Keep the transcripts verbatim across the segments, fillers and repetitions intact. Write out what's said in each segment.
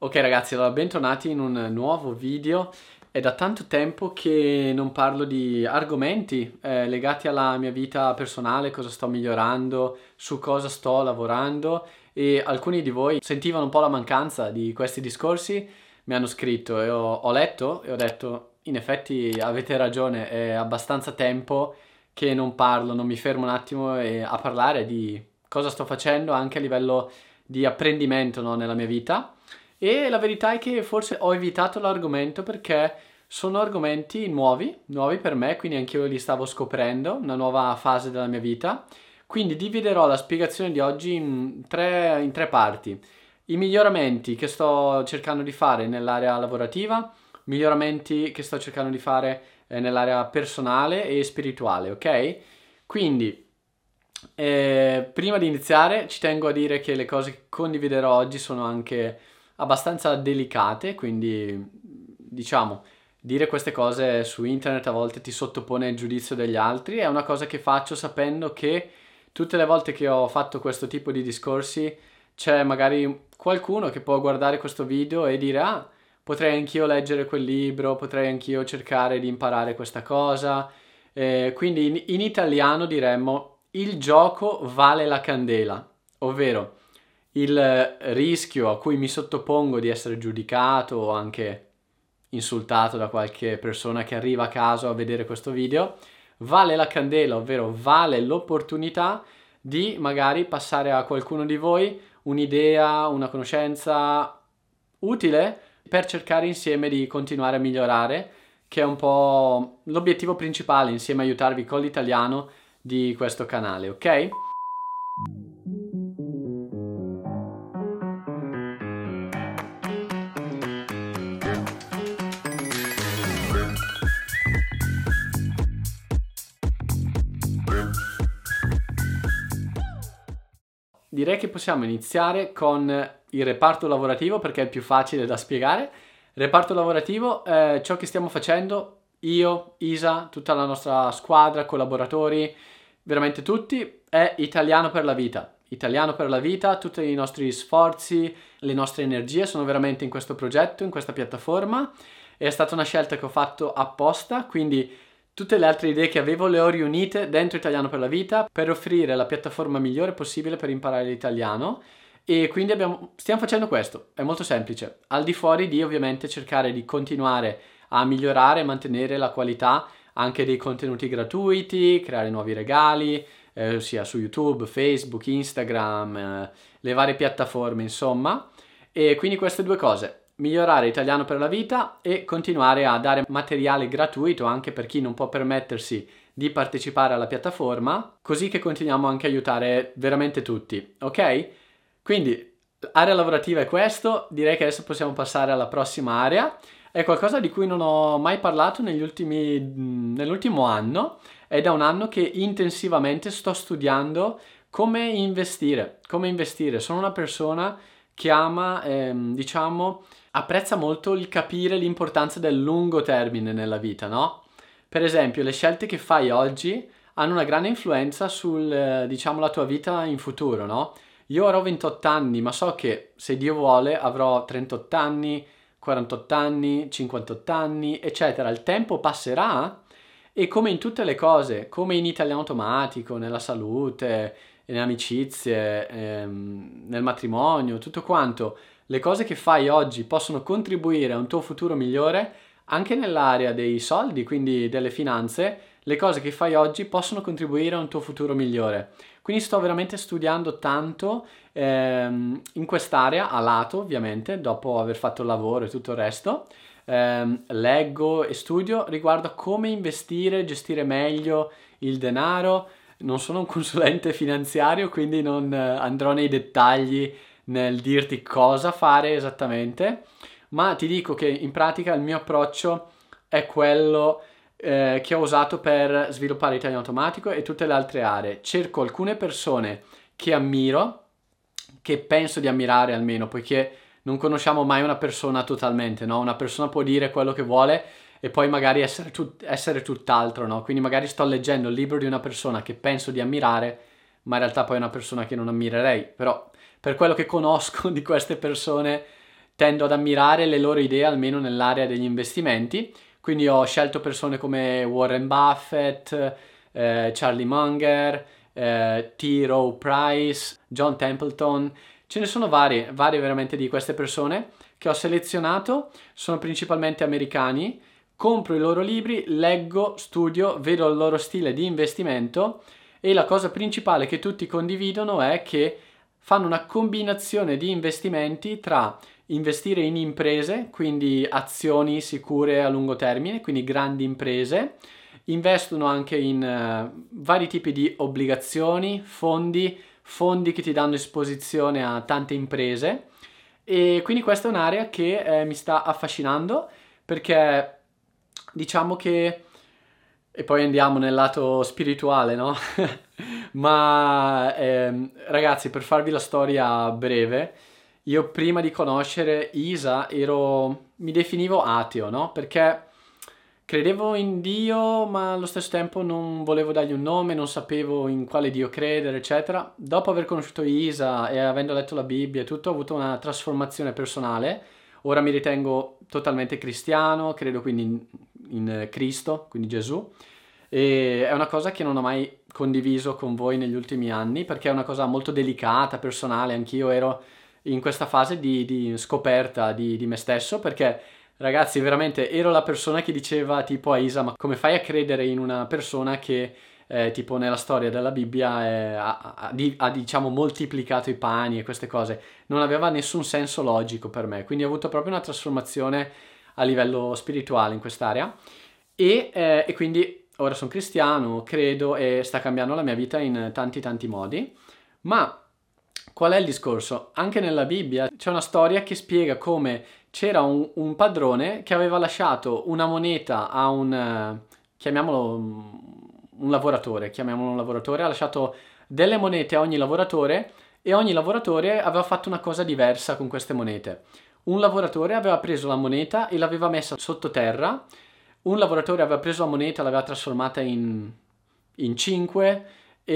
Ok ragazzi, allora bentornati in un nuovo video. È da tanto tempo che non parlo di argomenti eh, legati alla mia vita personale, cosa sto migliorando, su cosa sto lavorando e alcuni di voi sentivano un po' la mancanza di questi discorsi, mi hanno scritto e ho, ho letto e ho detto in effetti avete ragione, è abbastanza tempo che non parlo, non mi fermo un attimo e- a parlare di cosa sto facendo anche a livello di apprendimento, no, nella mia vita. E la verità è che forse ho evitato l'argomento perché sono argomenti nuovi, nuovi per me, quindi anch'io li stavo scoprendo, una nuova fase della mia vita. Quindi dividerò la spiegazione di oggi in tre, in tre parti. I miglioramenti che sto cercando di fare nell'area lavorativa, miglioramenti che sto cercando di fare eh, nell'area personale e spirituale, ok? Quindi, eh, prima di iniziare, ci tengo a dire che le cose che condividerò oggi sono anche abbastanza delicate, quindi diciamo, dire queste cose su internet a volte ti sottopone al giudizio degli altri, è una cosa che faccio sapendo che tutte le volte che ho fatto questo tipo di discorsi c'è magari qualcuno che può guardare questo video e dire ah, potrei anch'io leggere quel libro, potrei anch'io cercare di imparare questa cosa. Eh, quindi in, in italiano diremmo il gioco vale la candela, ovvero il eh, rischio a cui mi sottopongo di essere giudicato o anche insultato da qualche persona che arriva a caso a vedere questo video, vale la candela, ovvero vale l'opportunità di magari passare a qualcuno di voi un'idea, una conoscenza utile per cercare insieme di continuare a migliorare, che è un po' l'obiettivo principale insieme a aiutarvi con l'italiano di questo canale, ok? Direi che possiamo iniziare con il reparto lavorativo perché è il più facile da spiegare. Reparto lavorativo, eh, ciò che stiamo facendo, io, Isa, tutta la nostra squadra, collaboratori, veramente tutti, è italiano per la vita. Italiano per la vita, tutti i nostri sforzi, le nostre energie sono veramente in questo progetto, in questa piattaforma. È stata una scelta che ho fatto apposta, quindi tutte le altre idee che avevo le ho riunite dentro Italiano per la Vita per offrire la piattaforma migliore possibile per imparare l'italiano e quindi abbiamo, stiamo facendo questo, è molto semplice, al di fuori di ovviamente cercare di continuare a migliorare e mantenere la qualità anche dei contenuti gratuiti, creare nuovi regali, eh, sia su YouTube, Facebook, Instagram, eh, le varie piattaforme, insomma. E quindi queste due cose, migliorare italiano per la vita e continuare a dare materiale gratuito anche per chi non può permettersi di partecipare alla piattaforma, così che continuiamo anche a aiutare veramente tutti, ok? Quindi area lavorativa è questo, direi che adesso possiamo passare alla prossima area. È qualcosa di cui non ho mai parlato negli ultimi, nell'ultimo anno, è da un anno che intensivamente sto studiando come investire, come investire. Sono una persona che ama, ehm, diciamo, apprezza molto il capire l'importanza del lungo termine nella vita, no? Per esempio, le scelte che fai oggi hanno una grande influenza sul, eh, diciamo, la tua vita in futuro, no? Io ora ho ventotto anni, ma so che se Dio vuole avrò trentotto anni, quarantotto anni, cinquantotto anni, eccetera. Il tempo passerà e come in tutte le cose, come in italiano automatico, nella salute, nelle amicizie, ehm, nel matrimonio, tutto quanto, le cose che fai oggi possono contribuire a un tuo futuro migliore anche nell'area dei soldi, quindi delle finanze, le cose che fai oggi possono contribuire a un tuo futuro migliore. Quindi sto veramente studiando tanto ehm, in quest'area, a lato ovviamente, dopo aver fatto il lavoro e tutto il resto. Ehm, leggo e studio riguardo a come investire, gestire meglio il denaro. Non sono un consulente finanziario, quindi non eh, andrò nei dettagli nel dirti cosa fare esattamente, ma ti dico che in pratica il mio approccio è quello eh, che ho usato per sviluppare l'italiano automatico e tutte le altre aree. Cerco alcune persone che ammiro, che penso di ammirare almeno, poiché non conosciamo mai una persona totalmente, no? Una persona può dire quello che vuole e poi magari essere, tut- essere tutt'altro, no? Quindi magari sto leggendo il libro di una persona che penso di ammirare, ma in realtà poi è una persona che non ammirerei, però per quello che conosco di queste persone tendo ad ammirare le loro idee almeno nell'area degli investimenti, quindi ho scelto persone come Warren Buffett, eh, Charlie Munger, eh, T. Rowe Price, John Templeton. Ce ne sono varie, varie veramente di queste persone che ho selezionato, sono principalmente americani, compro i loro libri, leggo, studio, vedo il loro stile di investimento e la cosa principale che tutti condividono è che fanno una combinazione di investimenti tra investire in imprese, quindi azioni sicure a lungo termine, quindi grandi imprese, investono anche in uh, vari tipi di obbligazioni, fondi, fondi che ti danno esposizione a tante imprese e quindi questa è un'area che eh, mi sta affascinando perché diciamo che, e poi andiamo nel lato spirituale, no? Ma ehm, ragazzi, per farvi la storia breve, io prima di conoscere Isa ero, mi definivo ateo, no? Perché credevo in Dio, ma allo stesso tempo non volevo dargli un nome, non sapevo in quale Dio credere, eccetera. Dopo aver conosciuto Isa e avendo letto la Bibbia e tutto, ho avuto una trasformazione personale. Ora mi ritengo totalmente cristiano, credo quindi in, in Cristo, quindi Gesù. E è una cosa che non ho mai condiviso con voi negli ultimi anni perché è una cosa molto delicata, personale. Anch'io ero in questa fase di, di scoperta di, di me stesso perché, ragazzi, veramente ero la persona che diceva tipo a Isa: ma come fai a credere in una persona che eh, tipo nella storia della Bibbia eh, ha, ha- di- ha, diciamo moltiplicato i pani e queste cose? Non aveva nessun senso logico per me, quindi ho avuto proprio una trasformazione a livello spirituale in quest'area e, eh, e quindi ora sono cristiano, credo e sta cambiando la mia vita in tanti tanti modi. Ma qual è il discorso? Anche nella Bibbia c'è una storia che spiega come c'era un, un padrone che aveva lasciato una moneta a un, eh, chiamiamolo mm, un lavoratore, chiamiamolo un lavoratore, ha lasciato delle monete a ogni lavoratore e ogni lavoratore aveva fatto una cosa diversa con queste monete. Un lavoratore aveva preso la moneta e l'aveva messa sottoterra, un lavoratore aveva preso la moneta e l'aveva trasformata in, in cinque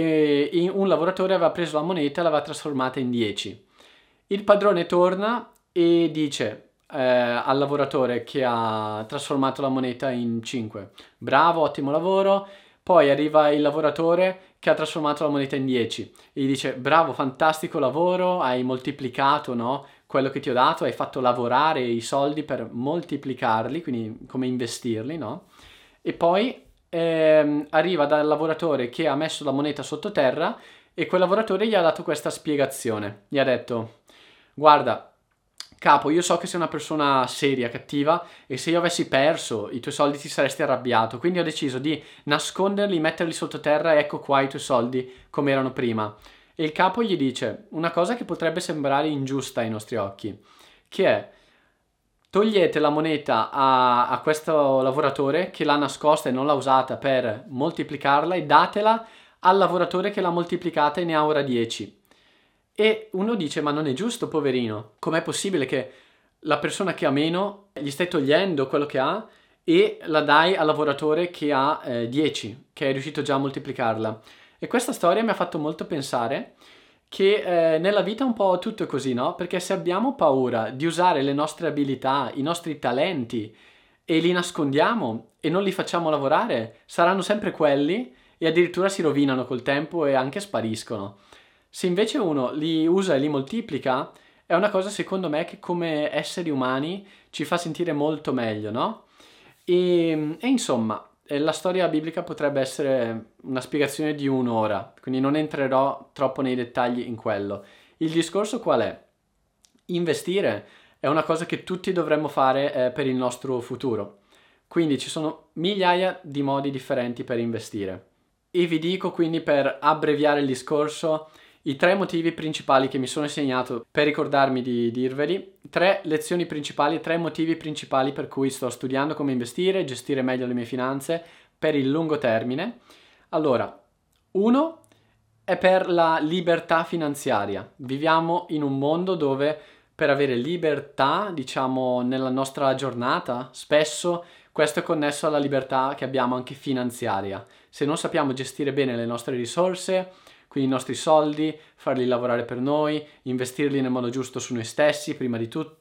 e in- un lavoratore aveva preso la moneta e l'aveva trasformata in dieci. Il padrone torna e dice eh, al lavoratore che ha trasformato la moneta in cinque: bravo, ottimo lavoro. Poi arriva il lavoratore che ha trasformato la moneta in dieci e gli dice: bravo, fantastico lavoro, hai moltiplicato, no, quello che ti ho dato, hai fatto lavorare i soldi per moltiplicarli, quindi come investirli, no? E poi ehm, arriva dal lavoratore che ha messo la moneta sottoterra e quel lavoratore gli ha dato questa spiegazione. Gli ha detto: guarda, capo, io so che sei una persona seria, cattiva, e se io avessi perso i tuoi soldi ti saresti arrabbiato, quindi ho deciso di nasconderli, metterli sottoterra e ecco qua i tuoi soldi come erano prima. E il capo gli dice una cosa che potrebbe sembrare ingiusta ai nostri occhi, che è: togliete la moneta a, a questo lavoratore che l'ha nascosta e non l'ha usata per moltiplicarla e datela al lavoratore che l'ha moltiplicata e ne ha ora dieci. E uno dice: ma non è giusto, poverino. Com'è possibile che la persona che ha meno gli stai togliendo quello che ha e la dai al lavoratore che ha eh, dieci, che è riuscito già a moltiplicarla? E questa storia mi ha fatto molto pensare che eh, nella vita un po' tutto è così, no? Perché se abbiamo paura di usare le nostre abilità, i nostri talenti e li nascondiamo e non li facciamo lavorare, saranno sempre quelli e addirittura si rovinano col tempo e anche spariscono. Se invece uno li usa e li moltiplica, è una cosa secondo me che come esseri umani ci fa sentire molto meglio, no? E, e insomma, eh, la storia biblica potrebbe essere una spiegazione di un'ora, quindi non entrerò troppo nei dettagli in quello. Il discorso qual è? Investire è una cosa che tutti dovremmo fare eh, per il nostro futuro. Quindi ci sono migliaia di modi differenti per investire. E vi dico quindi, per abbreviare il discorso, i tre motivi principali che mi sono segnato per ricordarmi di dirveli, tre lezioni principali, tre motivi principali per cui sto studiando come investire e gestire meglio le mie finanze per il lungo termine. Allora, uno è per la libertà finanziaria. Viviamo in un mondo dove per avere libertà, diciamo, nella nostra giornata, spesso questo è connesso alla libertà che abbiamo anche finanziaria. Se non sappiamo gestire bene le nostre risorse, quindi i nostri soldi, farli lavorare per noi, investirli nel modo giusto su noi stessi, prima di tutto,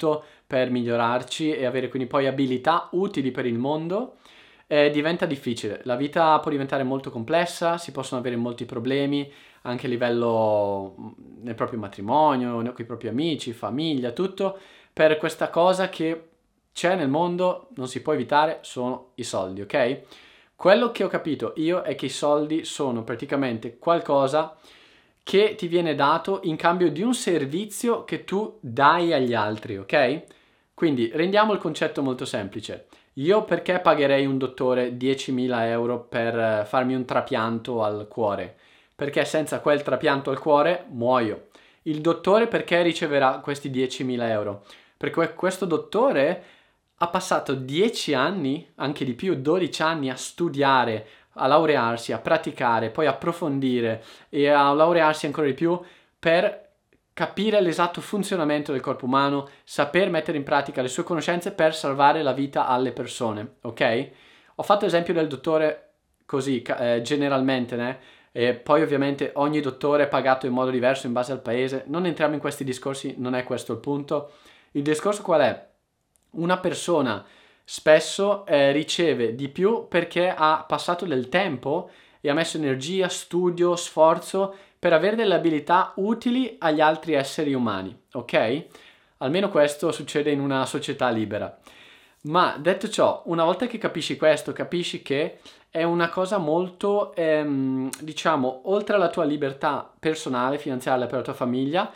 per migliorarci e avere quindi poi abilità utili per il mondo, eh, diventa difficile. La vita può diventare molto complessa, si possono avere molti problemi anche a livello mm, nel proprio matrimonio, con i propri amici, famiglia, tutto, per questa cosa che c'è nel mondo, non si può evitare, sono i soldi, ok? Quello che ho capito io è che i soldi sono praticamente qualcosa che ti viene dato in cambio di un servizio che tu dai agli altri, ok? Quindi rendiamo il concetto molto semplice. Io perché pagherei un dottore diecimila euro per eh, farmi un trapianto al cuore? Perché senza quel trapianto al cuore muoio. Il dottore perché riceverà questi diecimila euro? Perché questo dottore ha passato dieci anni, anche di più, dodici anni a studiare, a laurearsi, a praticare, poi approfondire e a laurearsi ancora di più per capire l'esatto funzionamento del corpo umano, saper mettere in pratica le sue conoscenze per salvare la vita alle persone, ok? Ho fatto esempio del dottore così, eh, generalmente, né? E poi ovviamente ogni dottore è pagato in modo diverso in base al paese. Non entriamo in questi discorsi, non è questo il punto. Il discorso qual è? Una persona spesso eh, riceve di più perché ha passato del tempo e ha messo energia, studio, sforzo per avere delle abilità utili agli altri esseri umani, ok? Almeno questo succede in una società libera. Ma detto ciò, una volta che capisci questo, capisci che è una cosa molto, ehm, diciamo, oltre alla tua libertà personale, finanziaria per la tua famiglia,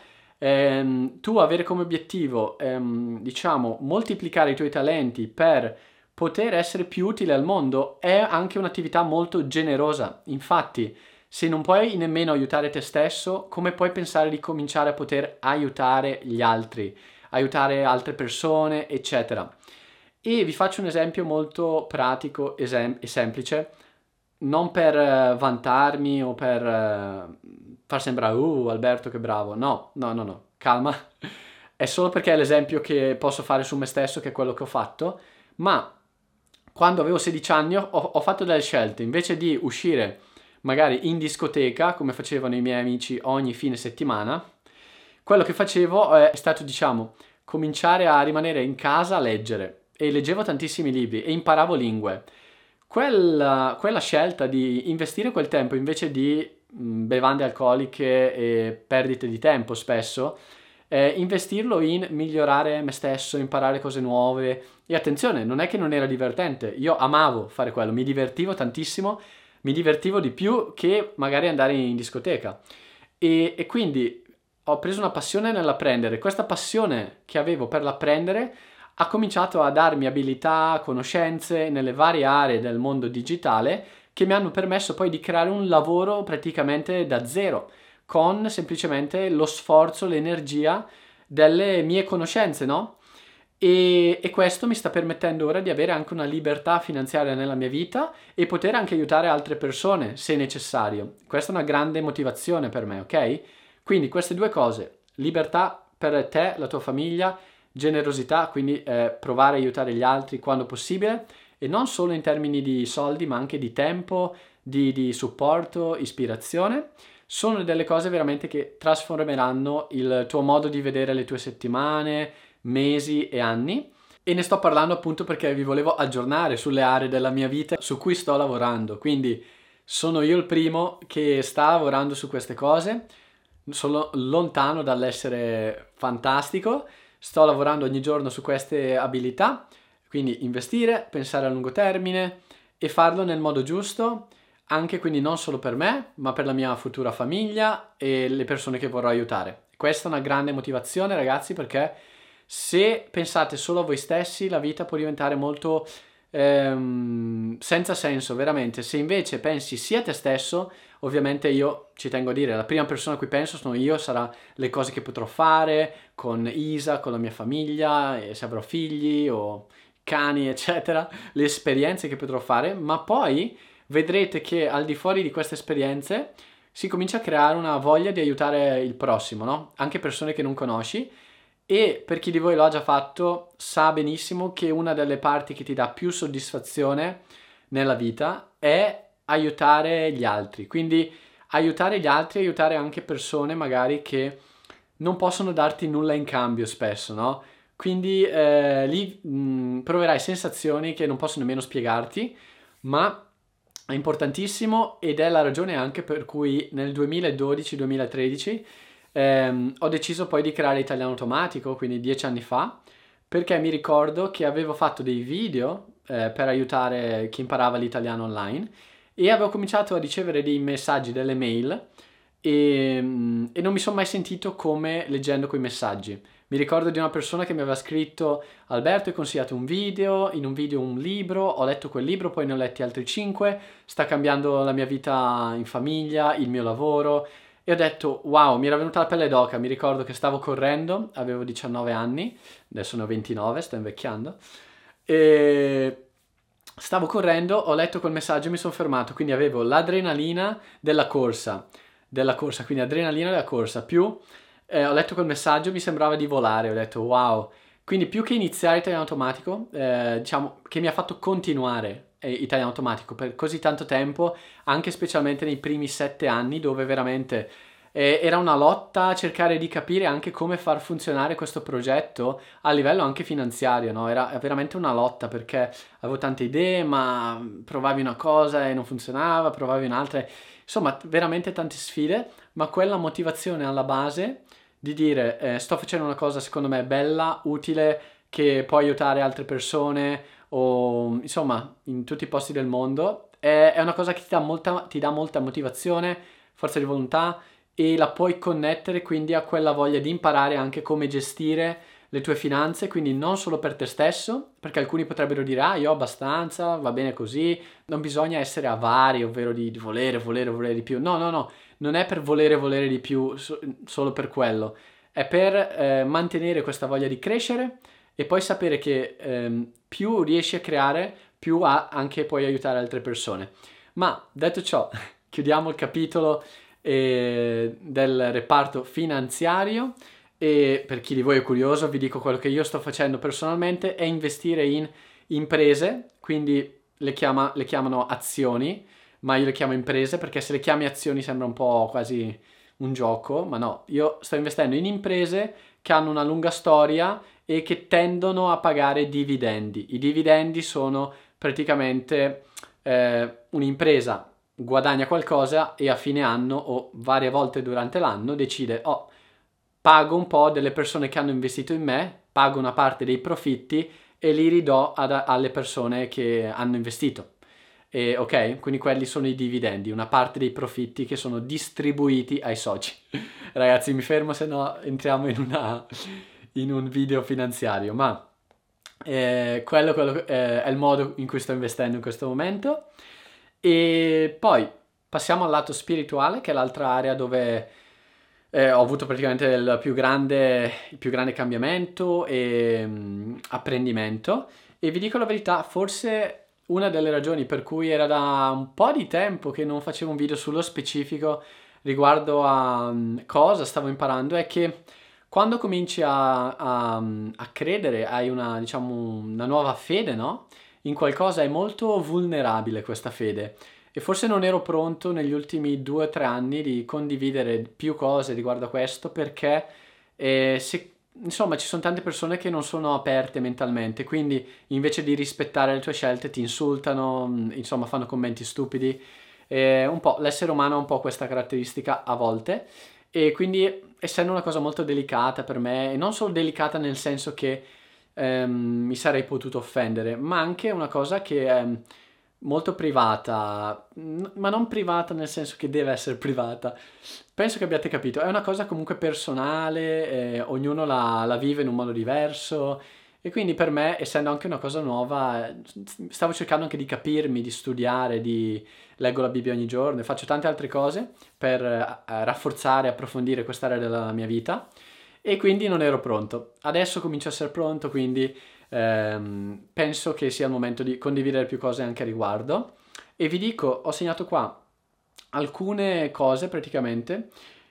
ehm, tu avere come obiettivo, ehm, diciamo, moltiplicare i tuoi talenti per poter essere più utile al mondo è anche un'attività molto generosa. Infatti, se non puoi nemmeno aiutare te stesso, come puoi pensare di cominciare a poter aiutare gli altri, aiutare altre persone, eccetera? E vi faccio un esempio molto pratico esem- e semplice, non per eh, vantarmi o per eh, far sembrare, uh, Alberto che bravo. No, no, no, no, calma. È solo perché è l'esempio che posso fare su me stesso, che è quello che ho fatto. Ma quando avevo sedici anni ho, ho fatto delle scelte. Invece di uscire magari in discoteca, come facevano i miei amici ogni fine settimana, quello che facevo è stato, diciamo, cominciare a rimanere in casa a leggere. E leggevo tantissimi libri e imparavo lingue. Quella, quella scelta di investire quel tempo invece di mh, bevande alcoliche e perdite di tempo spesso, eh, investirlo in migliorare me stesso, imparare cose nuove. E attenzione, non è che non era divertente, io amavo fare quello, mi divertivo tantissimo, mi divertivo di più che magari andare in discoteca. E, e quindi ho preso una passione nell'apprendere. Questa passione che avevo per l'apprendere ha cominciato a darmi abilità, conoscenze nelle varie aree del mondo digitale che mi hanno permesso poi di creare un lavoro praticamente da zero, con semplicemente lo sforzo, l'energia delle mie conoscenze, no? E, e questo mi sta permettendo ora di avere anche una libertà finanziaria nella mia vita e poter anche aiutare altre persone se necessario. Questa è una grande motivazione per me, ok? Quindi queste due cose, libertà per te, la tua famiglia, generosità, quindi eh, provare a aiutare gli altri quando possibile e non solo in termini di soldi ma anche di tempo, di, di supporto, ispirazione, sono delle cose veramente che trasformeranno il tuo modo di vedere le tue settimane, mesi e anni. E ne sto parlando appunto perché vi volevo aggiornare sulle aree della mia vita su cui sto lavorando, quindi sono io il primo che sta lavorando su queste cose, sono lontano dall'essere fantastico. Sto lavorando ogni giorno su queste abilità, quindi investire, pensare a lungo termine e farlo nel modo giusto, anche quindi non solo per me, ma per la mia futura famiglia e le persone che vorrò aiutare. Questa è una grande motivazione, ragazzi, perché se pensate solo a voi stessi, la vita può diventare molto ehm, senza senso, veramente. Se invece pensi sia a te stesso, ovviamente io ci tengo a dire, la prima persona a cui penso sono io, sarà le cose che potrò fare con Isa, con la mia famiglia, e se avrò figli o cani, eccetera, le esperienze che potrò fare, ma poi vedrete che al di fuori di queste esperienze si comincia a creare una voglia di aiutare il prossimo, no? Anche persone che non conosci. E per chi di voi lo ha già fatto sa benissimo che una delle parti che ti dà più soddisfazione nella vita è aiutare gli altri. Quindi aiutare gli altri, aiutare anche persone magari che non possono darti nulla in cambio spesso, no? quindi eh, lì mh, proverai sensazioni che non posso nemmeno spiegarti, ma è importantissimo ed è la ragione anche per cui nel duemiladodici-duemilatredici ehm, ho deciso poi di creare Italiano Automatico, quindi dieci anni fa, perché mi ricordo che avevo fatto dei video eh, per aiutare chi imparava l'italiano online e avevo cominciato a ricevere dei messaggi, delle mail e, mm, e non mi sono mai sentito come leggendo quei messaggi. Mi ricordo di una persona che mi aveva scritto: Alberto, hai consigliato un video, in un video un libro, ho letto quel libro, poi ne ho letti altri cinque, sta cambiando la mia vita in famiglia, il mio lavoro. E ho detto, wow, mi era venuta la pelle d'oca, mi ricordo che stavo correndo, avevo diciannove anni, adesso ne ho ventinove, sto invecchiando, e stavo correndo, ho letto quel messaggio e mi sono fermato, quindi avevo l'adrenalina della corsa, della corsa, quindi adrenalina della corsa, più eh, ho letto quel messaggio, mi sembrava di volare, ho detto wow, quindi più che iniziare Italiano Automatico, eh, diciamo che mi ha fatto continuare eh, Italiano Automatico per così tanto tempo, anche specialmente nei primi sette anni dove veramente eh, era una lotta a cercare di capire anche come far funzionare questo progetto a livello anche finanziario, no? Era veramente una lotta perché avevo tante idee, ma provavi una cosa e non funzionava, provavi un'altra, insomma veramente tante sfide, ma quella motivazione alla base di dire eh, sto facendo una cosa secondo me bella, utile, che può aiutare altre persone o insomma in tutti i posti del mondo, è, è una cosa che ti dà molta, ti dà molta motivazione, forza di volontà e la puoi connettere quindi a quella voglia di imparare anche come gestire le tue finanze, quindi non solo per te stesso, perché alcuni potrebbero dire ah io ho abbastanza, va bene così, non bisogna essere avari, ovvero di, di volere, volere, volere di più, no, no, no, non è per volere, volere di più so- solo per quello, è per eh, mantenere questa voglia di crescere e poi sapere che ehm, più riesci a creare, più a- anche puoi aiutare altre persone. Ma detto ciò, chiudiamo il capitolo eh, del reparto finanziario e per chi di voi è curioso vi dico quello che io sto facendo personalmente è investire in imprese, quindi le, chiama, le chiamano azioni, ma io le chiamo imprese perché se le chiami azioni sembra un po' quasi un gioco, ma no, io sto investendo in imprese che hanno una lunga storia e che tendono a pagare dividendi. I dividendi sono praticamente eh, un'impresa guadagna qualcosa e a fine anno o varie volte durante l'anno decide, oh, pago un po' delle persone che hanno investito in me, pago una parte dei profitti e li ridò ad, alle persone che hanno investito. E, ok, quindi quelli sono i dividendi, una parte dei profitti che sono distribuiti ai soci. Ragazzi, mi fermo, se no entriamo in, una, in un video finanziario, ma eh, quello, quello eh, è il modo in cui sto investendo in questo momento. E poi passiamo al lato spirituale, che è l'altra area dove eh, ho avuto praticamente il più grande, il più grande cambiamento e mh, apprendimento. E vi dico la verità, forse una delle ragioni per cui era da un po' di tempo che non facevo un video sullo specifico riguardo a mh, cosa stavo imparando è che quando cominci a, a- a credere, hai una, diciamo, una nuova fede, no? In qualcosa è molto vulnerabile questa fede. E forse non ero pronto negli ultimi due o tre anni di condividere più cose riguardo a questo perché eh, se- insomma ci sono tante persone che non sono aperte mentalmente, quindi invece di rispettare le tue scelte ti insultano, mh, insomma fanno commenti stupidi. Eh, un po', l'essere umano ha un po' questa caratteristica a volte e quindi essendo una cosa molto delicata per me, e non solo delicata nel senso che ehm, mi sarei potuto offendere, ma anche una cosa che è molto privata, n- ma non privata nel senso che deve essere privata. Penso che abbiate capito, è una cosa comunque personale, eh, ognuno la, la vive in un modo diverso e quindi per me, essendo anche una cosa nuova, eh, stavo cercando anche di capirmi, di studiare, di leggo la Bibbia ogni giorno e faccio tante altre cose per eh, rafforzare e approfondire quest'area della mia vita e quindi non ero pronto. Adesso comincio a essere pronto, quindi ehm, penso che sia il momento di condividere più cose anche a riguardo. E vi dico, ho segnato qua alcune cose praticamente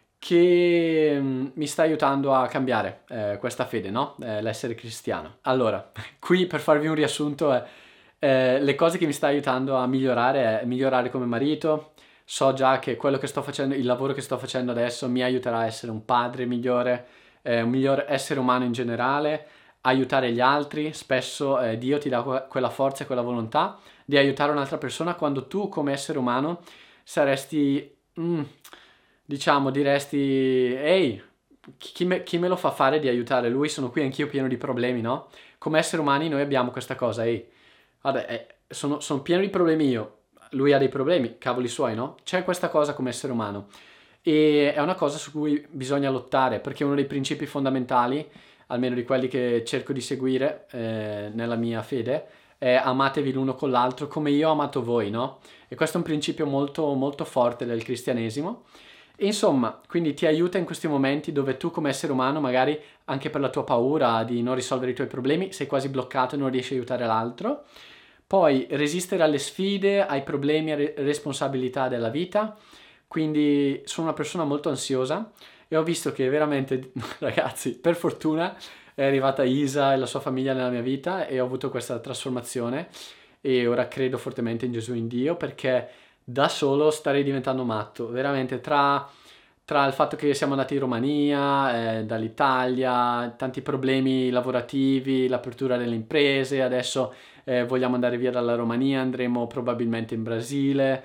che mm, mi sta aiutando a cambiare eh, questa fede, no? Eh, l'essere cristiano. Allora, qui per farvi un riassunto è eh, le cose che mi sta aiutando a migliorare è migliorare come marito. So già che quello che sto facendo, il lavoro che sto facendo adesso mi aiuterà a essere un padre migliore, eh, un miglior essere umano in generale, aiutare gli altri, spesso eh, Dio ti dà que- quella forza e quella volontà di aiutare un'altra persona quando tu come essere umano saresti, mm, diciamo, diresti, ehi, chi me, chi me lo fa fare di aiutare lui? Sono qui anch'io pieno di problemi, no? Come esseri umani noi abbiamo questa cosa, ehi, vabbè, eh, sono, sono pieno di problemi io, lui ha dei problemi, cavoli suoi, no? C'è questa cosa come essere umano e è una cosa su cui bisogna lottare perché è uno dei principi fondamentali, almeno di quelli che cerco di seguire eh, nella mia fede, è amatevi l'uno con l'altro come io ho amato voi, no? E questo è un principio molto, molto forte del cristianesimo. E insomma, quindi ti aiuta in questi momenti dove tu come essere umano, magari anche per la tua paura di non risolvere i tuoi problemi, sei quasi bloccato e non riesci a aiutare l'altro. Poi resistere alle sfide, ai problemi, alle responsabilità della vita. Quindi sono una persona molto ansiosa e ho visto che veramente, ragazzi, per fortuna è arrivata Isa e la sua famiglia nella mia vita e ho avuto questa trasformazione e ora credo fortemente in Gesù e in Dio perché da solo starei diventando matto, veramente tra, tra il fatto che siamo andati in Romania, eh, dall'Italia, tanti problemi lavorativi, l'apertura delle imprese, adesso eh, vogliamo andare via dalla Romania, andremo probabilmente in Brasile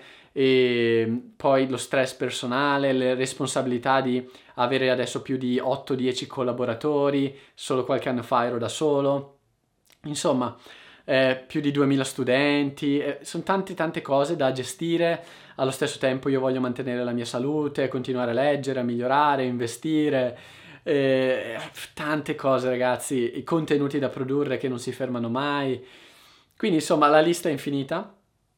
e poi lo stress personale, le responsabilità di avere adesso più di otto dieci collaboratori, solo qualche anno fa ero da solo, insomma eh, più di duemila studenti, eh, sono tante tante cose da gestire, allo stesso tempo io voglio mantenere la mia salute, continuare a leggere, a migliorare, investire, eh, tante cose ragazzi, i contenuti da produrre che non si fermano mai, quindi insomma la lista è infinita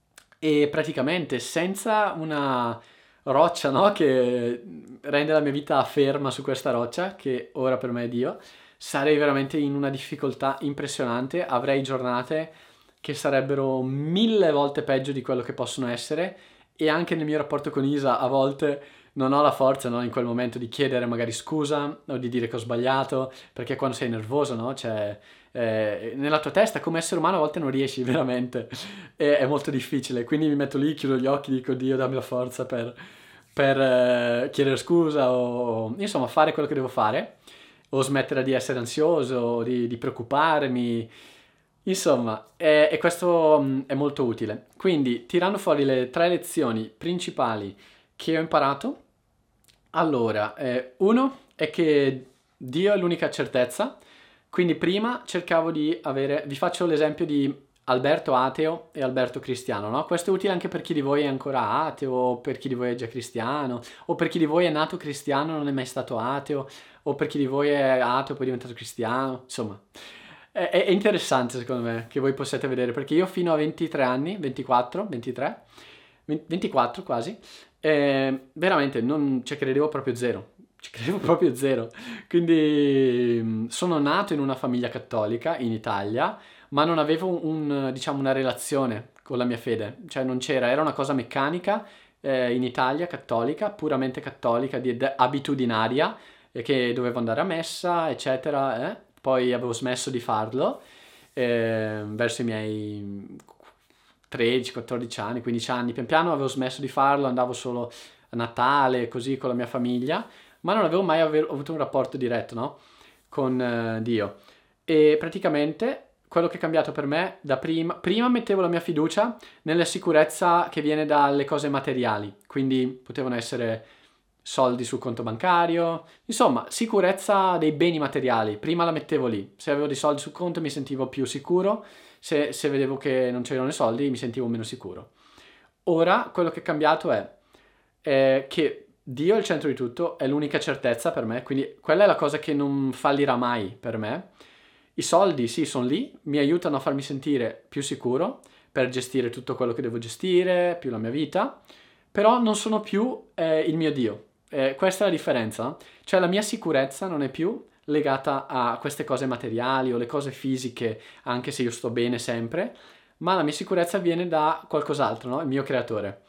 e praticamente senza una roccia, no, che rende la mia vita ferma su questa roccia, che ora per me è Dio, sarei veramente in una difficoltà impressionante, avrei giornate che sarebbero mille volte peggio di quello che possono essere e anche nel mio rapporto con Isa a volte non ho la forza, no, in quel momento di chiedere magari scusa o di dire che ho sbagliato, perché quando sei nervoso, no, cioè, eh, nella tua testa come essere umano a volte non riesci veramente, e è molto difficile, quindi mi metto lì, chiudo gli occhi, dico Dio dammi la forza per, per eh, chiedere scusa o insomma fare quello che devo fare o smettere di essere ansioso, di, di preoccuparmi, insomma, e, e questo mh, è molto utile. Quindi, tirando fuori le tre lezioni principali che ho imparato, allora, eh, uno è che Dio è l'unica certezza, quindi prima cercavo di avere, vi faccio l'esempio di Alberto ateo e Alberto cristiano, no? Questo è utile anche per chi di voi è ancora ateo, o per chi di voi è già cristiano, o per chi di voi è nato cristiano e non è mai stato ateo, o per chi di voi è ateo e poi è diventato cristiano, insomma. È, è interessante secondo me che voi possiate vedere, perché io fino a ventitré anni, ventiquattro, ventitré, ventiquattro quasi, eh, veramente non ci credevo proprio zero, ci credevo proprio zero. Quindi mh, sono nato in una famiglia cattolica in Italia, ma non avevo un, diciamo, una relazione con la mia fede, cioè non c'era, era una cosa meccanica eh, in Italia, cattolica, puramente cattolica, di, de- abitudinaria, e che dovevo andare a messa, eccetera, eh. Poi avevo smesso di farlo eh, verso i miei tredici, quattordici anni, quindici anni, pian piano avevo smesso di farlo, andavo solo a Natale, così con la mia famiglia, ma non avevo mai aver- avuto un rapporto diretto, no? Con eh, Dio. E praticamente quello che è cambiato per me da prima, prima mettevo la mia fiducia nella sicurezza che viene dalle cose materiali, quindi potevano essere soldi sul conto bancario, insomma, sicurezza dei beni materiali. Prima la mettevo lì. Se avevo dei soldi sul conto mi sentivo più sicuro, se, se vedevo che non c'erano i soldi mi sentivo meno sicuro. Ora quello che è cambiato è, è che Dio è il centro di tutto, è l'unica certezza per me, quindi quella è la cosa che non fallirà mai per me. I soldi, sì, sono lì, mi aiutano a farmi sentire più sicuro per gestire tutto quello che devo gestire, più la mia vita, però non sono più eh, il mio Dio. Eh, questa è la differenza. Cioè la mia sicurezza non è più legata a queste cose materiali o le cose fisiche, anche se io sto bene sempre, ma la mia sicurezza viene da qualcos'altro, no? Il mio creatore.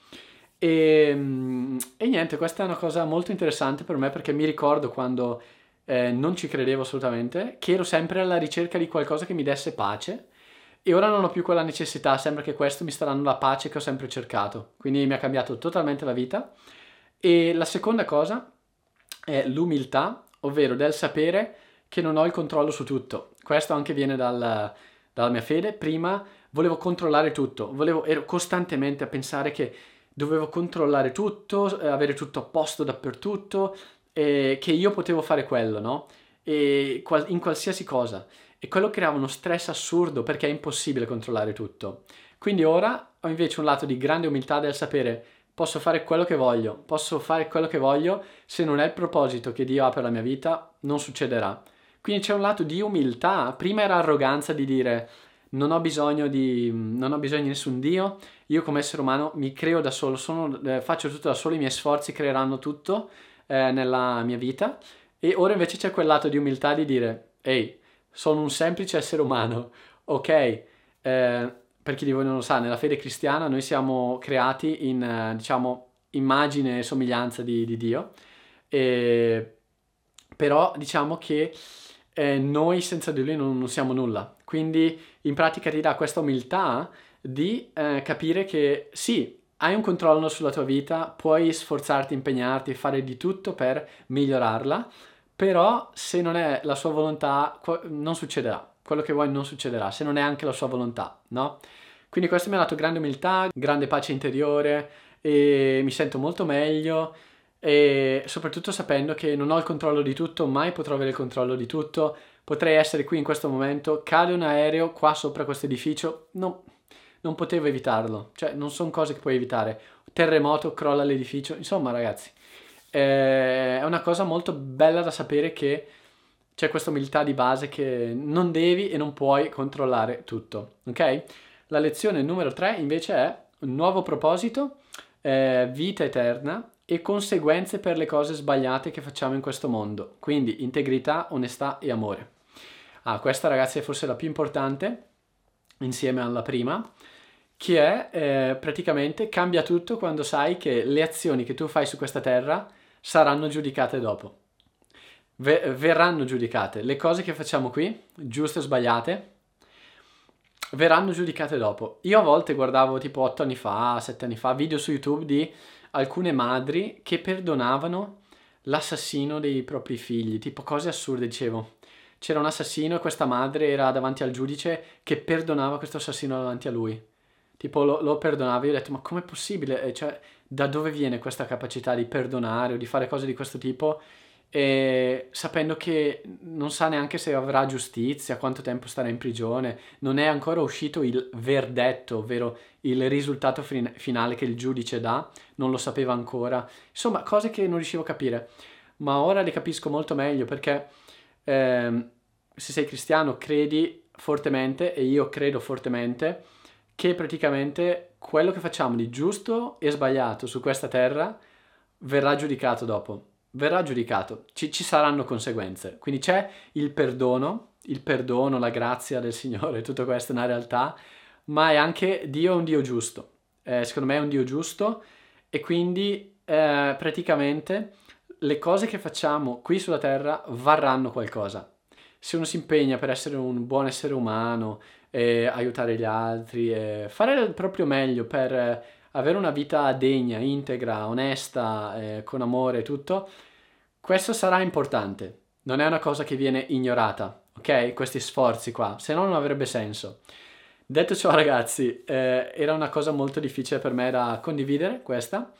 E, mm, e niente, questa è una cosa molto interessante per me perché mi ricordo quando eh, non ci credevo assolutamente, che ero sempre alla ricerca di qualcosa che mi desse pace e ora non ho più quella necessità, sembra che questo mi sta dando la pace che ho sempre cercato, quindi mi ha cambiato totalmente la vita. E la seconda cosa è l'umiltà, ovvero del sapere che non ho il controllo su tutto. questo anche viene dal- dalla mia fede. Prima volevo controllare tutto, volevo, ero costantemente a pensare che dovevo controllare tutto, eh, avere tutto a posto dappertutto, e che io potevo fare quello, no? E qual- in qualsiasi cosa. E quello creava uno stress assurdo perché è impossibile controllare tutto. Quindi ora ho invece un lato di grande umiltà del sapere posso fare quello che voglio, posso fare quello che voglio, se non è il proposito che Dio ha per la mia vita, non succederà. Quindi c'è un lato di umiltà, prima era arroganza di dire non ho bisogno di, non ho bisogno di nessun Dio, io come essere umano mi creo da solo, sono- eh, faccio tutto da solo, i miei sforzi creeranno tutto eh, nella mia vita. E ora invece c'è quel lato di umiltà di dire, ehi, sono un semplice essere umano, ok? Eh, per chi di voi non lo sa, nella fede cristiana noi siamo creati in, eh, diciamo, immagine e somiglianza di, di Dio, e però diciamo che eh, noi senza di lui non, non siamo nulla. Quindi in pratica ti dà questa umiltà di eh, capire che sì, hai un controllo sulla tua vita, puoi sforzarti, impegnarti, fare di tutto per migliorarla, però se non è la sua volontà, qu- non succederà. Quello che vuoi non succederà, se non è anche la sua volontà, no? Quindi questo mi ha dato grande umiltà, grande pace interiore e mi sento molto meglio e soprattutto sapendo che non ho il controllo di tutto, mai potrò avere il controllo di tutto. Potrei essere qui in questo momento, cade un aereo qua sopra questo edificio, no, non potevo evitarlo, cioè non sono cose che puoi evitare. Terremoto, crolla l'edificio, insomma ragazzi, eh, è una cosa molto bella da sapere che c'è questa umiltà di base che non devi e non puoi controllare tutto, ok? La lezione numero tre invece è un nuovo proposito, eh, vita eterna e conseguenze per le cose sbagliate che facciamo in questo mondo. Quindi integrità, onestà e amore. Ah, questa ragazzi è forse la più importante insieme alla prima, che è eh, praticamente cambia tutto quando sai che le azioni che tu fai su questa terra saranno giudicate dopo. Ve- verranno giudicate. Le cose che facciamo qui, giuste o sbagliate, verranno giudicate dopo. Io a volte guardavo tipo otto anni fa, sette anni fa, video su YouTube di alcune madri che perdonavano l'assassino dei propri figli, tipo cose assurde, dicevo. C'era un assassino e questa madre era davanti al giudice che perdonava questo assassino davanti a lui. Tipo lo, lo perdonava, io ho detto ma com'è possibile? E cioè, da dove viene questa capacità di perdonare o di fare cose di questo tipo? E sapendo che non sa neanche se avrà giustizia, quanto tempo starà in prigione, non è ancora uscito il verdetto, ovvero il risultato fin- finale che il giudice dà, non lo sapeva ancora. Insomma, cose che non riuscivo a capire, ma ora le capisco molto meglio perché ehm, se sei cristiano credi fortemente, e io credo fortemente, che praticamente quello che facciamo di giusto e sbagliato su questa terra verrà giudicato dopo, verrà giudicato, ci, ci saranno conseguenze. Quindi c'è il perdono, il perdono, la grazia del Signore, tutto questo è una realtà, ma è anche Dio è un Dio giusto. Eh, secondo me è un Dio giusto e quindi eh, praticamente le cose che facciamo qui sulla terra varranno qualcosa. Se uno si impegna per essere un buon essere umano, e aiutare gli altri, e fare il proprio meglio per eh, avere una vita degna, integra, onesta, eh, con amore e tutto, questo sarà importante. Non è una cosa che viene ignorata, ok? Questi sforzi qua, se no non avrebbe senso. Detto ciò, ragazzi, eh, era una cosa molto difficile per me da condividere, questa,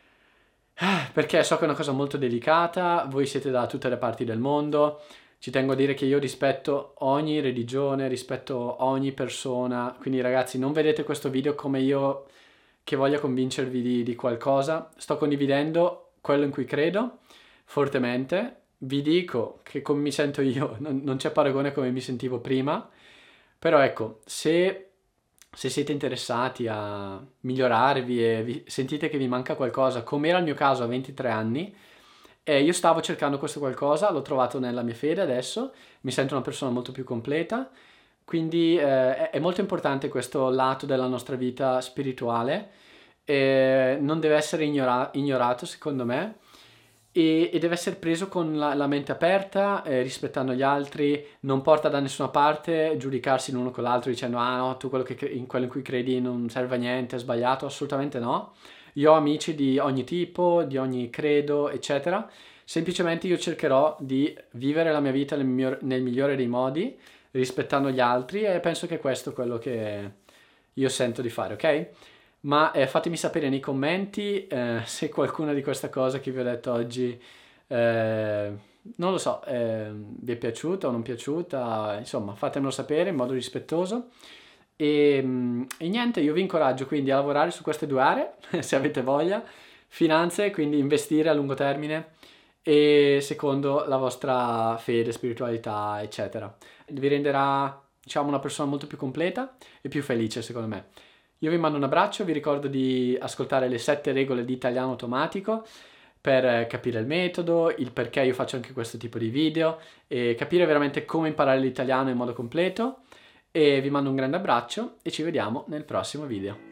eh, perché so che è una cosa molto delicata, voi siete da tutte le parti del mondo, ci tengo a dire che io rispetto ogni religione, rispetto ogni persona, quindi ragazzi non vedete questo video come io che voglia convincervi di, di qualcosa, sto condividendo quello in cui credo fortemente, vi dico che come mi sento io non, non c'è paragone come mi sentivo prima, però ecco, se, se siete interessati a migliorarvi e vi, sentite che vi manca qualcosa, come era il mio caso a ventitré anni, eh, io stavo cercando questo qualcosa, l'ho trovato nella mia fede adesso, mi sento una persona molto più completa, quindi eh, è, è molto importante questo lato della nostra vita spirituale, eh, non deve essere ignora- ignorato secondo me e, e deve essere preso con la, la mente aperta, eh, rispettando gli altri, non porta da nessuna parte giudicarsi l'uno con l'altro dicendo ah no, tu quello che cre- in quello in cui credi non serve a niente, è sbagliato, assolutamente no. Io ho amici di ogni tipo, di ogni credo, eccetera. Semplicemente io cercherò di vivere la mia vita nel, miglior- nel migliore dei modi, rispettando gli altri, e penso che questo è quello che io sento di fare, ok? Ma eh, fatemi sapere nei commenti eh, se qualcuna di questa cosa che vi ho detto oggi, eh, non lo so, eh, vi è piaciuta o non piaciuta, insomma fatemelo sapere in modo rispettoso. E, mm, e niente, io vi incoraggio quindi a lavorare su queste due aree, se avete voglia, finanze, quindi investire a lungo termine, e secondo la vostra fede, spiritualità, eccetera. Vi renderà, diciamo, una persona molto più completa e più felice, secondo me. Io vi mando un abbraccio, vi ricordo di ascoltare le sette regole di italiano automatico per eh, capire il metodo, il perché io faccio anche questo tipo di video e capire veramente come imparare l'italiano in modo completo. E vi mando un grande abbraccio e ci vediamo nel prossimo video.